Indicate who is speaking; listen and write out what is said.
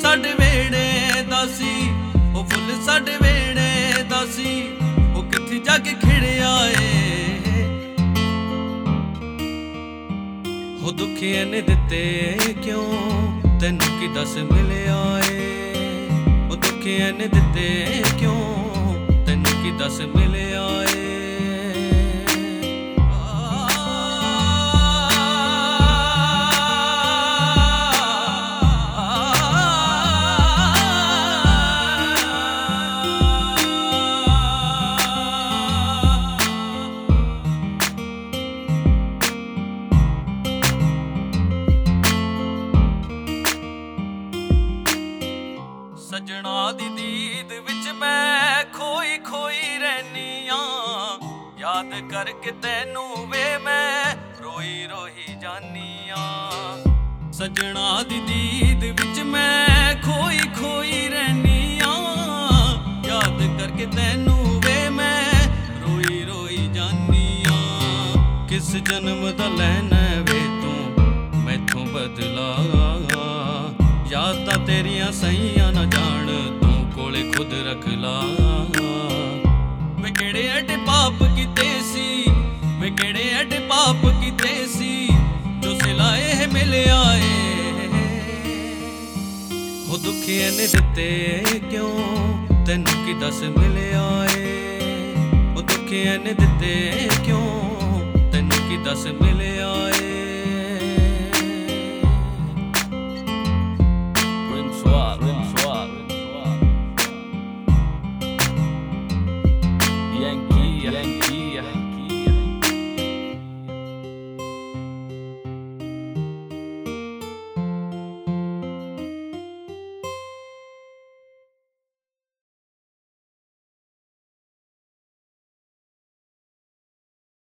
Speaker 1: ਸਾਡੇ ਵੇੜੇ ਦਾ ਸੀ, ਉਹ ਫੁੱਲ ਸਾਡੇ ਵੇੜੇ ਦਾ ਸੀ, ਉਹ ਕਿੱਥੇ ਜਾ ਕੇ ਖਿੜਿਆ ਏ। ਹੋ ਦੁੱਖ ਇਹਨੇ ਦਿੱਤੇ ਕਿਉਂ, ਤੈਨੂੰ ਕੀ ਦੱਸ ਮਿਲਿਆ ਏ। ਉਹ ਦੁੱਖ ਇਹਨੇ ਦਿੱਤੇ ਕਿਉਂ, ਤੈਨੂੰ ਕੀ ਦੱਸ ਮਿਲਿਆ ਏ। ਸੱਜਣਾ ਦੀ ਦੀਦ ਵਿੱਚ ਮੈਂ ਖੋਈ ਖੋਈ ਰਹਿਨੀ ਆਂ, ਯਾਦ ਕਰਕੇ ਤੈਨੂੰ ਵੇ ਮੈਂ ਰੋਈ ਰੋਈ ਜਾਨੀ ਆਂ। ਸੱਜਣਾ ਦੀ ਦੀਦ ਵਿੱਚ ਮੈਂ ਖੋਈ ਖੋਈ ਰਹਿਨੀ ਆਂ, ਯਾਦ ਕਰਕੇ ਤੈਨੂੰ ਵੇ ਮੈਂ ਰੋਈ ਰੋਈ ਜਾਨੀ ਆਂ। ਕਿਸ ਜਨਮ ਦਾ ਲੈਣਾ ਵੇ ਤੂੰ ਮੈਥੋਂ ਬਦਲਾ, ਯਾਦਾਂ ਤੇਰੀਆਂ ਸਹੀਆਂ ਨਾ ਜਾਣ ਤੂੰ ਕੋਲੇ ਖੁਦ ਰੱਖ ਲਾ। ਵੇ ਕਿਹੜੇ ਐਡੇ ਪਾਪ ਕੀਤੇ ਸੀ, ਵੇ ਕਿਹੜੇ ਐਡੇ ਪਾਪ ਕੀਤੇ ਸੀ, ਜੋ ਸਿਲਾ ਇਹ ਮਿਲਿਆ ਏ। ਹੋ ਦੁੱਖ ਇਹਨੇ ਦਿੱਤੇ ਕਿਉਂ, ਤੈਨੂੰ ਕੀ ਦੱਸ ਮਿਲਿਆ ਏ। ਉਹ ਦੁੱਖ ਇਹਨੇ ਦਿੱਤੇ ਕਿਉਂ, ਤੈਨੂੰ ਕੀ ਦੱਸ ਮਿਲਿਆ ਏ।